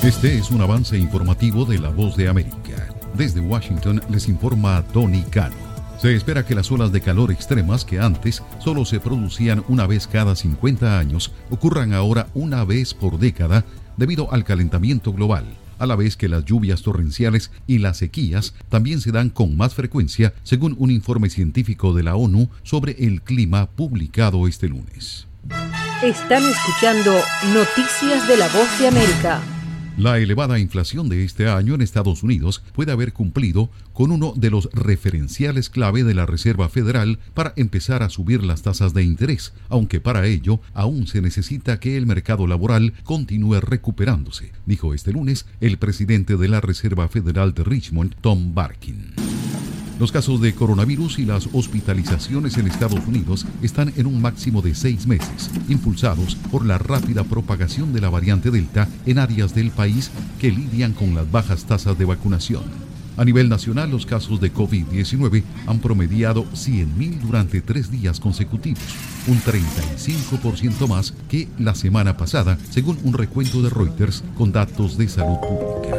Este es un avance informativo de La Voz de América. Desde Washington les informa Tony Cano. Se espera que las olas de calor extremas que antes solo se producían una vez cada 50 años ocurran ahora una vez por década debido al calentamiento global, a la vez que las lluvias torrenciales y las sequías también se dan con más frecuencia, según un informe científico de la ONU sobre el clima publicado este lunes. Están escuchando Noticias de La Voz de América. La elevada inflación de este año en Estados Unidos puede haber cumplido con uno de los referenciales clave de la Reserva Federal para empezar a subir las tasas de interés, aunque para ello aún se necesita que el mercado laboral continúe recuperándose, dijo este lunes el presidente de la Reserva Federal de Richmond, Tom Barkin. Los casos de coronavirus y las hospitalizaciones en Estados Unidos están en un máximo de 6 meses, impulsados por la rápida propagación de la variante Delta en áreas del país que lidian con las bajas tasas de vacunación. A nivel nacional, los casos de COVID-19 han promediado 100.000 durante 3 días consecutivos, un 35% más que la semana pasada, según un recuento de Reuters con datos de salud pública.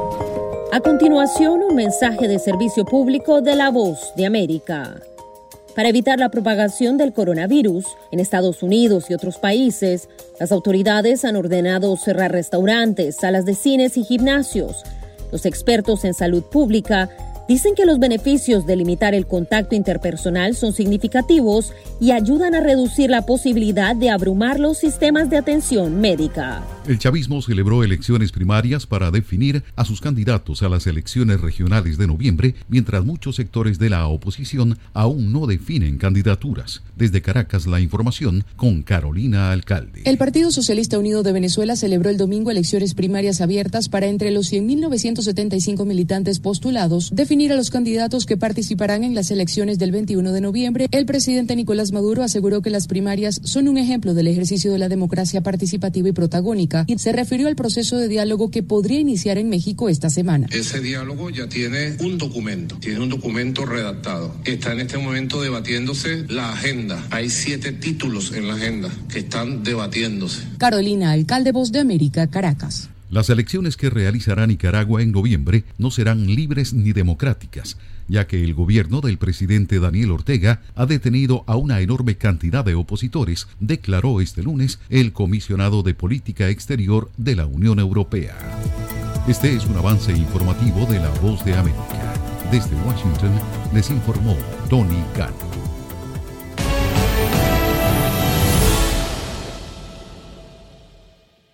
A continuación, un mensaje de servicio público de La Voz de América. Para evitar la propagación del coronavirus en Estados Unidos y otros países, las autoridades han ordenado cerrar restaurantes, salas de cines y gimnasios. Los expertos en salud pública dicen que los beneficios de limitar el contacto interpersonal son significativos y ayudan a reducir la posibilidad de abrumar los sistemas de atención médica. El chavismo celebró elecciones primarias para definir a sus candidatos a las elecciones regionales de noviembre, mientras muchos sectores de la oposición aún no definen candidaturas. Desde Caracas, la información con Carolina Alcalde. El Partido Socialista Unido de Venezuela celebró el domingo elecciones primarias abiertas para, entre los 100.975 militantes postulados, definir a los candidatos que participarán en las elecciones del 21 de noviembre. El presidente Nicolás Maduro aseguró que las primarias son un ejemplo del ejercicio de la democracia participativa y protagónica, y se refirió al proceso de diálogo que podría iniciar en México esta semana. Ese diálogo ya tiene un documento redactado. Está en este momento debatiéndose la agenda. Hay 7 títulos en la agenda que están debatiéndose. Carolina Alcalde, Voz de América, Caracas. Las elecciones que realizará Nicaragua en noviembre no serán libres ni democráticas, ya que el gobierno del presidente Daniel Ortega ha detenido a una enorme cantidad de opositores, declaró este lunes el comisionado de Política Exterior de la Unión Europea. Este es un avance informativo de La Voz de América. Desde Washington les informó Tony Cano.